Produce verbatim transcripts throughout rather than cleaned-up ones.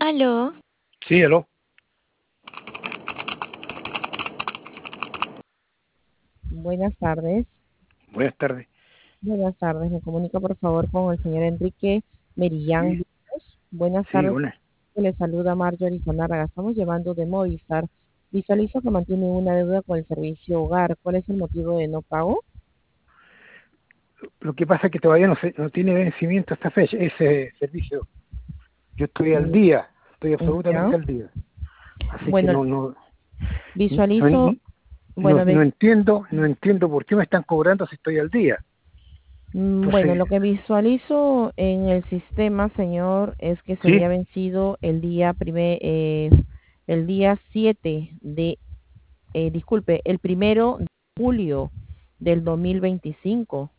Aló. Sí, aló. Buenas tardes. Buenas tardes. Buenas tardes. Me comunica por favor con el señor Enrique Merillán Sí, Villos. Buenas sí, tardes. buenas. Le saluda Marjorie Zanárraga. Estamos llevando de Movistar. Visualizo que mantiene una deuda con el servicio hogar. ¿Cuál es el motivo de no pago? Lo que pasa es que todavía no, se, no tiene vencimiento esta fecha, ese servicio. Yo estoy al Mm, día, estoy ¿Ya? absolutamente al día. Así que Bueno, no, no, visualizo, no, no, bueno, no ve- entiendo, no entiendo por qué me están cobrando si estoy al día. mm, bueno, Entonces, lo que visualizo en el sistema, señor, es que se sí, había vencido el día primer, eh, el día siete de eh, disculpe, el primero de julio del dos mil veinticinco.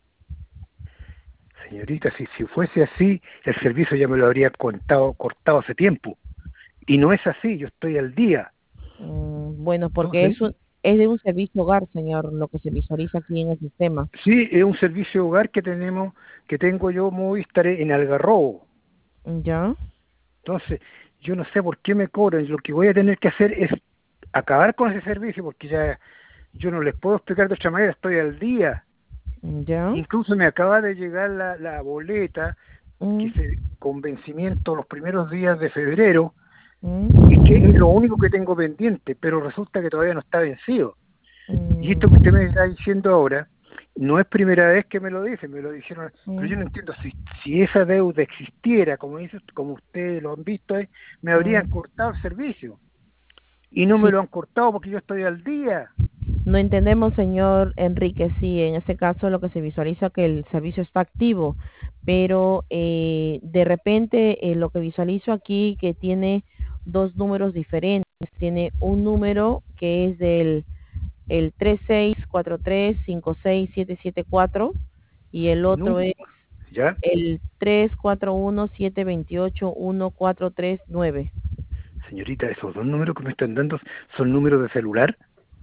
señorita, si, si fuese así, el servicio ya me lo habría cortado, cortado hace tiempo. Y no es así, yo estoy al día. Mm, bueno, porque Entonces, es, un- es de un servicio hogar, señor, lo que se visualiza aquí en el sistema. sí, es un servicio de hogar que tenemos, que tengo yo Movistar en Algarrobo. ¿Ya? Entonces, yo no sé por qué me cobran. Lo que voy a tener que hacer es acabar con ese servicio, porque ya yo no les puedo explicar de otra manera, estoy al día. ¿Ya? Incluso me acaba de llegar la, la boleta que Mm, se, con vencimiento los primeros días de febrero, y que es mm, lo único que tengo pendiente, pero resulta que todavía no está vencido. Y esto que usted me mm, está diciendo ahora, no es primera vez que me lo dicen, me lo dijeron, pero yo mm, no entiendo si, si esa deuda existiera, como dice, como ustedes lo han visto, eh, me habrían mm. cortado el servicio. Y no me Sí, lo han cortado porque yo estoy al día. no entendemos, señor Enrique, sí, en este caso lo que se visualiza que el servicio está activo, pero eh, de repente eh, lo que visualizo aquí que tiene dos números diferentes, tiene un número que es del el tres seis cuatro tres cinco seis siete siete cuatro y el Y otro nunca, es ¿ya? el tres cuatro uno siete dos ocho uno cuatro tres nueve. Señorita, esos dos números que me están dando son números de celular.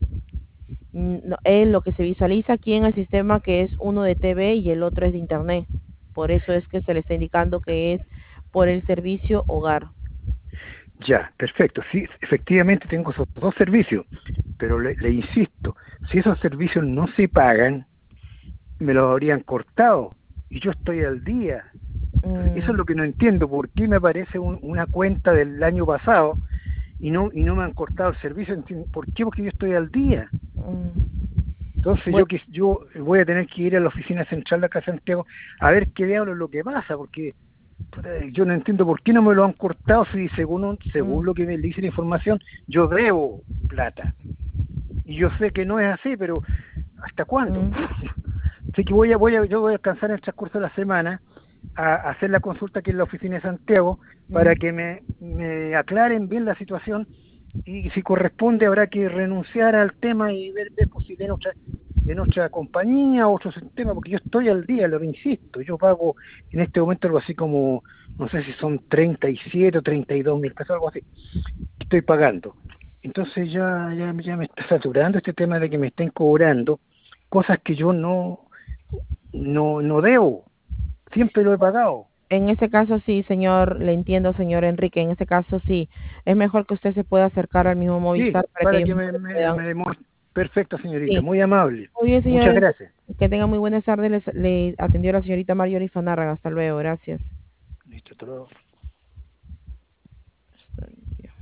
Mm, no, es lo que se visualiza aquí en el sistema que es uno de T V y el otro es de internet. Por eso es que se le está indicando que es por el servicio hogar. Ya, perfecto. Sí, efectivamente tengo esos dos servicios, pero le, le insisto, si esos servicios no se pagan, me los habrían cortado y yo estoy al día. Entonces, eso es Mm, lo que no entiendo, ¿por qué me aparece un- una cuenta del año pasado y no y no me han cortado el servicio? Entiendo, ¿por qué? Porque yo estoy al día. mm. Entonces yo Bueno, que yo voy a tener que ir a la oficina central de acá de Santiago a ver qué diablos es lo que pasa, porque puta, yo no entiendo por qué no me lo han cortado si según un- según mm, lo que me dice la información yo debo plata. Y yo sé que no es así, pero ¿hasta cuándo? mm, Así que voy a, voy a, yo voy a alcanzar en el transcurso de la semana a, a hacer la consulta aquí en la oficina de Santiago para mm. que me, me aclaren bien la situación y si corresponde habrá que renunciar al tema y ver, ver pues, si de otra, de nuestra compañía o otro sistema, porque yo estoy al día, lo insisto, yo pago en este momento algo así como, no sé si son treinta y siete o treinta y dos mil pesos, algo así, que estoy pagando. Entonces ya, ya, ya me está saturando este tema de que me estén cobrando cosas que yo no, no, no debo, siempre lo he pagado. En este caso sí, señor, le entiendo, señor Enrique. En este caso sí, es mejor que usted se pueda acercar al mismo Sí, Movistar para que para ellos que mismos me, le me, puedan. me demuestre. Perfecto, señorita, Sí, muy amable. muy bien, señor Muchas Enrique. gracias. Que tenga muy buenas tardes. Les- le atendió la señorita Marjorie Fanárraga. Hasta luego. Gracias. Listo, hasta luego.